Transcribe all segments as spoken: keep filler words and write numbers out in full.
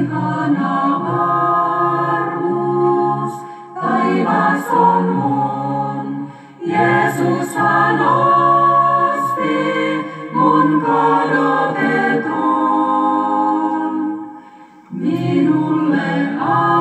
ihana varmuus, taivas on mun. Jeesushan osti mun kadotetun. Minulle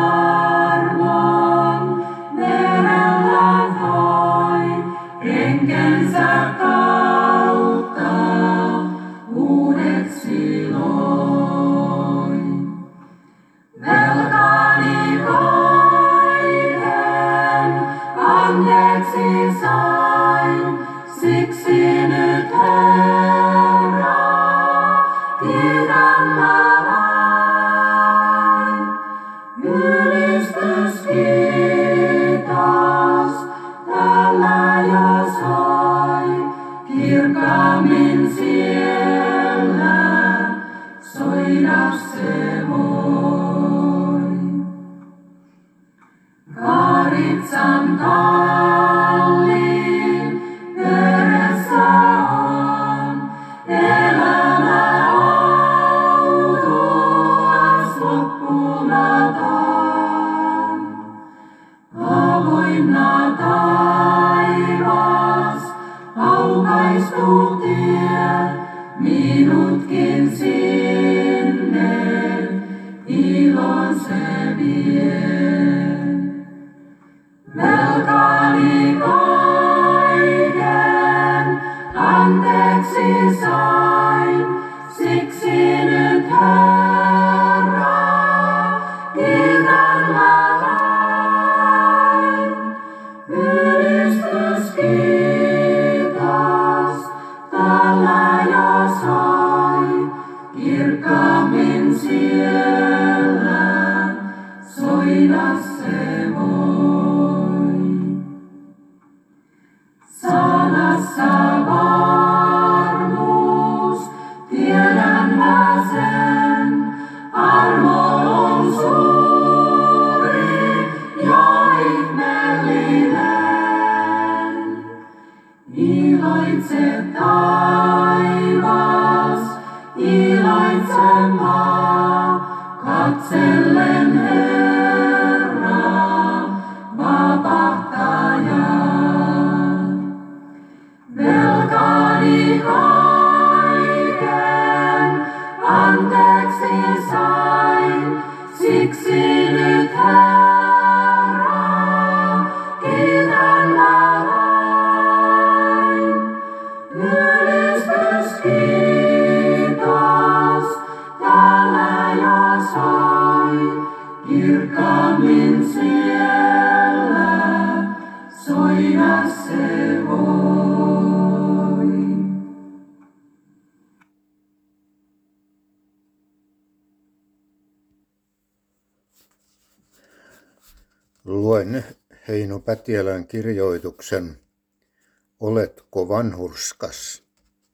armon verellä toi, henkensä kautta uudeksi loi. Velkani kaiken anteeksi sain, siksi nyt Herraa kiitän mä vain. Ylistys kiitos täällä jo soi, kirkkaammin siellä soida se voi. Karitsan kalliin veressä on elämä autuas loppumaton. Avoinna taivas, aukaistu tie, minutkin sinne ilon se vie. Velkani kaiken anteeksi sain, siksi nyt Herraa kiitän mä vain. Ylistys kiitos täällä jo soi, kirkkaammin siellä soida se voi. Sanassa varmuus, tiedän mä sen, armo on suuri ja ihmeellinen. Iloitse taivas, iloitse maa, katsellen Herraa vapahtajaa. Velkani kaiken anteeksi sain, siksi nyt Herraa kiitän mä vain. Ylistys kiitos täällä jo soi, kirkkaammin siellä soida se voi. Luen Heino Pätiälän kirjoituksen Oletko vanhurskas?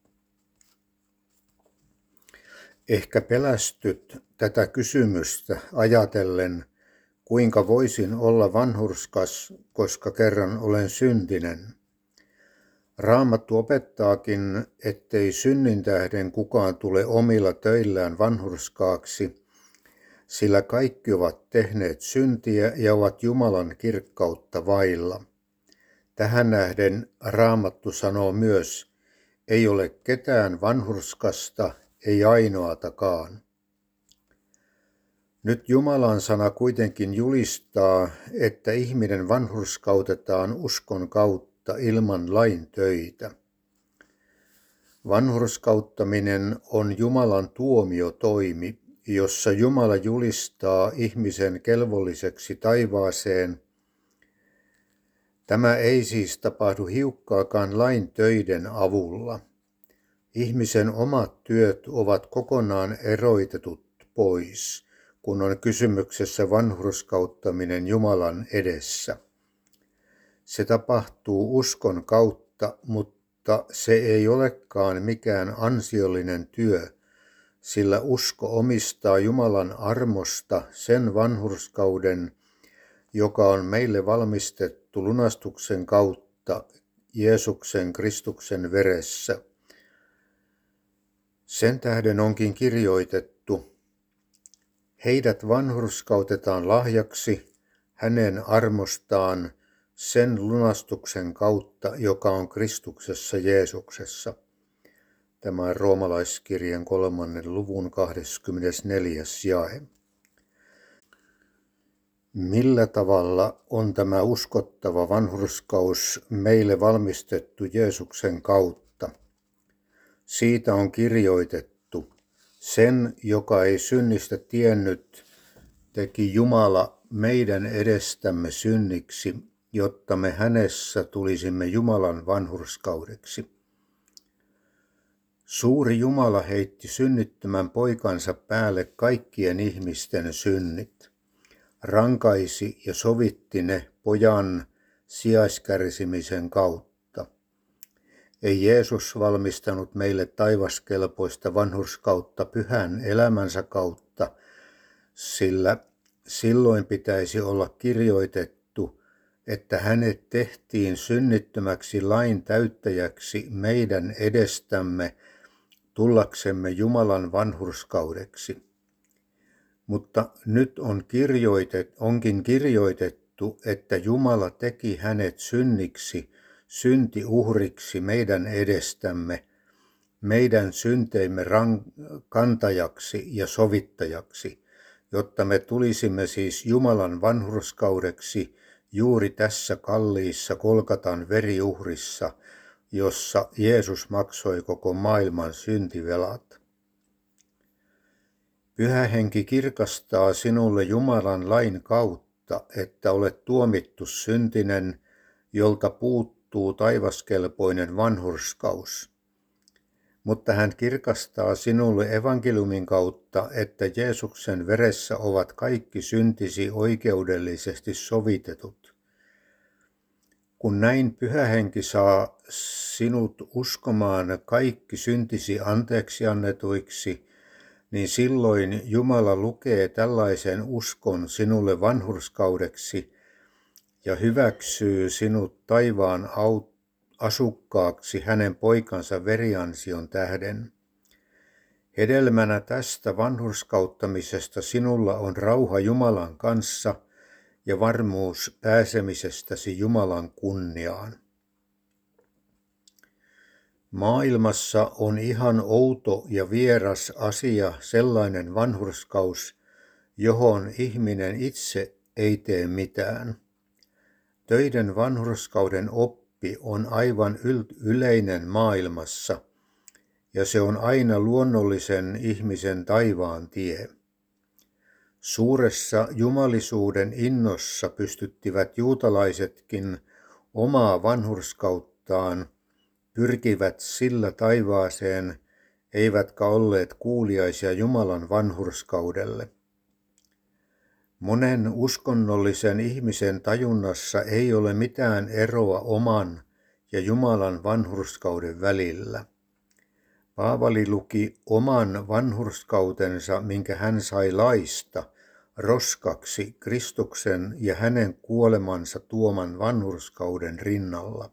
Ehkä pelästyt tätä kysymystä ajatellen, kuinka voisin olla vanhurskas, koska kerran olen syntinen. Raamattu opettaakin, ettei synnin tähden kukaan tule omilla töillään vanhurskaaksi, sillä kaikki ovat tehneet syntiä ja ovat Jumalan kirkkautta vailla. Tähän nähden Raamattu sanoo myös, ei ole ketään vanhurskasta, ei ainoatakaan. Nyt Jumalan sana kuitenkin julistaa, että ihminen vanhurskautetaan uskon kautta ilman lain töitä. Vanhurskauttaminen on Jumalan tuomiotoimi, jossa Jumala julistaa ihmisen kelvolliseksi taivaaseen. Tämä ei siis tapahdu hiukkaakaan lain töiden avulla. Ihmisen omat työt ovat kokonaan eroitetut pois, kun on kysymyksessä vanhurskauttaminen Jumalan edessä. Se tapahtuu uskon kautta, mutta se ei olekaan mikään ansiollinen työ, sillä usko omistaa Jumalan armosta sen vanhurskauden, joka on meille valmistettu lunastuksen kautta Jeesuksen Kristuksen veressä. Sen tähden onkin kirjoitettu, Heidät vanhurskautetaan lahjaksi hänen armostaan sen lunastuksen kautta, joka on Kristuksessa Jeesuksessa. Tämä on Roomalaiskirjan kolmannen luvun kahdeskymmenesneljäs jae. Millä tavalla on tämä uskottava vanhurskaus meille valmistettu Jeesuksen kautta? Siitä on kirjoitettu: sen, joka ei synnistä tiennyt, teki Jumala meidän edestämme synniksi, jotta me hänessä tulisimme Jumalan vanhurskaudeksi. Suuri Jumala heitti synnittömän poikansa päälle kaikkien ihmisten synnit, rankaisi ja sovitti ne pojan sijaiskärsimisen kautta. Ei Jeesus valmistanut meille taivaskelpoista vanhurskautta pyhän elämänsä kautta, sillä silloin pitäisi olla kirjoitettu, että hänet tehtiin synnittömäksi lain täyttäjäksi meidän edestämme tullaksemme Jumalan vanhurskaudeksi. Mutta nyt on kirjoitet, onkin kirjoitettu, että Jumala teki hänet synniksi, syntiuhriksi meidän edestämme, meidän synteimme kantajaksi ja sovittajaksi, jotta me tulisimme siis Jumalan vanhurskaudeksi juuri tässä kalliissa Golgatan veriuhrissa, jossa Jeesus maksoi koko maailman syntivelat. Pyhä Henki kirkastaa sinulle Jumalan lain kautta, että olet tuomittu syntinen, jolta puuttuu taivaskelpoinen vanhurskaus. Mutta hän kirkastaa sinulle evankeliumin kautta, että Jeesuksen veressä ovat kaikki syntisi oikeudellisesti sovitetut. Kun näin Pyhä Henki saa sinut uskomaan kaikki syntisi anteeksi annetuiksi, niin silloin Jumala lukee tällaisen uskon sinulle vanhurskaudeksi ja hyväksyy sinut taivaan asukkaaksi hänen poikansa veriansion tähden. Hedelmänä tästä vanhurskauttamisesta sinulla on rauha Jumalan kanssa ja varmuus pääsemisestäsi Jumalan kunniaan. Maailmassa on ihan outo ja vieras asia sellainen vanhurskaus, johon ihminen itse ei tee mitään. Töiden vanhurskauden oppi on aivan yleinen maailmassa, ja se on aina luonnollisen ihmisen taivaan tie. Suuressa jumalisuuden innossa pystyttivät juutalaisetkin omaa vanhurskauttaan, pyrkivät sillä taivaaseen, eivätkä olleet kuuliaisia Jumalan vanhurskaudelle. Monen uskonnollisen ihmisen tajunnassa ei ole mitään eroa oman ja Jumalan vanhurskauden välillä. Paavali luki oman vanhurskautensa, minkä hän sai laista, roskaksi Kristuksen ja hänen kuolemansa tuoman vanhurskauden rinnalla.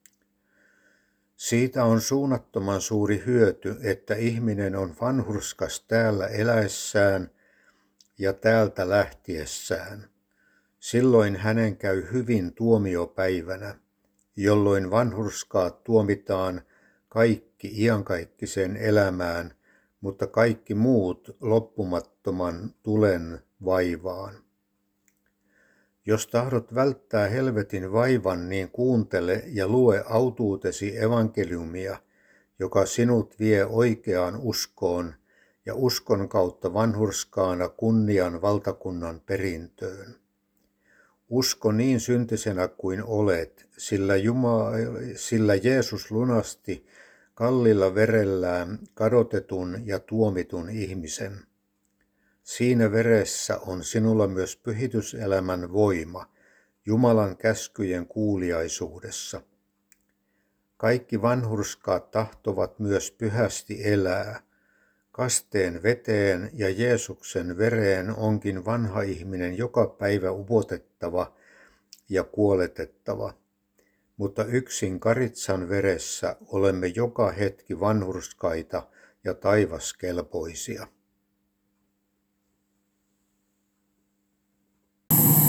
Siitä on suunnattoman suuri hyöty, että ihminen on vanhurskas täällä eläessään ja täältä lähtiessään. Silloin hänen käy hyvin tuomiopäivänä, jolloin vanhurskaat tuomitaan kaikki iankaikkiseen elämään, mutta kaikki muut loppumattoman tulen vaivaan. Jos tahdot välttää helvetin vaivan, niin kuuntele ja lue autuutesi evankeliumia, joka sinut vie oikeaan uskoon ja uskon kautta vanhurskaana kunnian valtakunnan perintöön. Usko niin syntisenä kuin olet, sillä, Jumala, sillä Jeesus lunasti kallilla verellään kadotetun ja tuomitun ihmisen. Siinä veressä on sinulla myös pyhityselämän voima, Jumalan käskyjen kuuliaisuudessa. Kaikki vanhurskaat tahtovat myös pyhästi elää. Kasteen veteen ja Jeesuksen vereen onkin vanha ihminen joka päivä upotettava ja kuoletettava. Mutta yksin Karitsan veressä olemme joka hetki vanhurskaita ja taivaskelpoisia.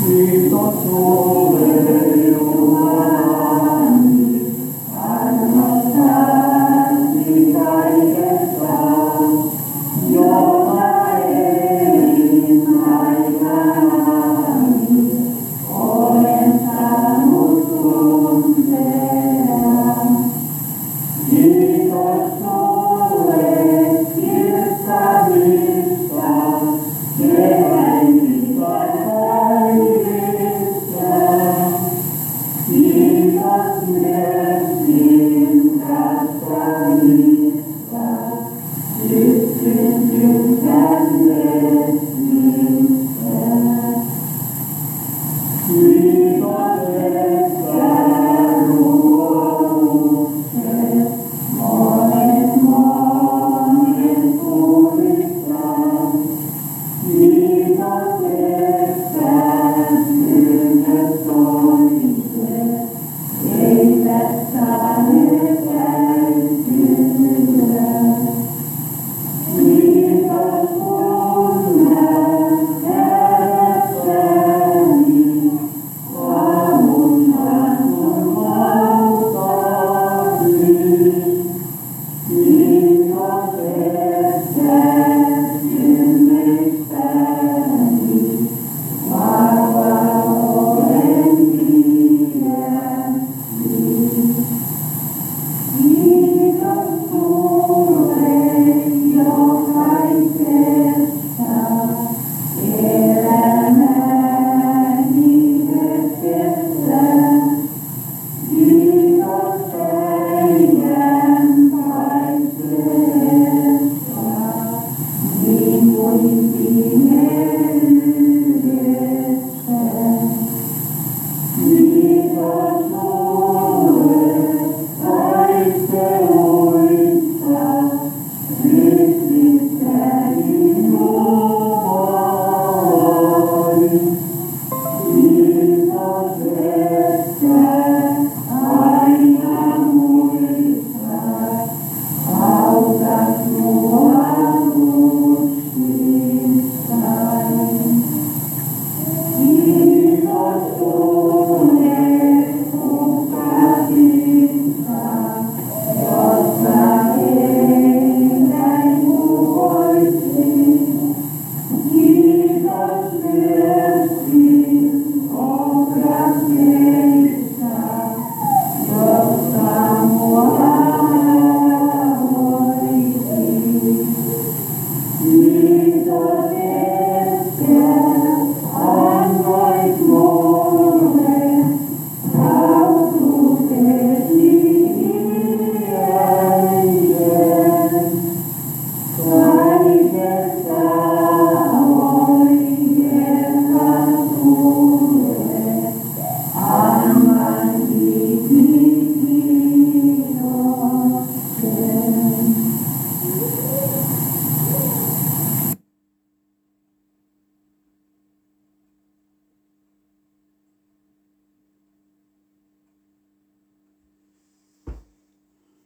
Jesus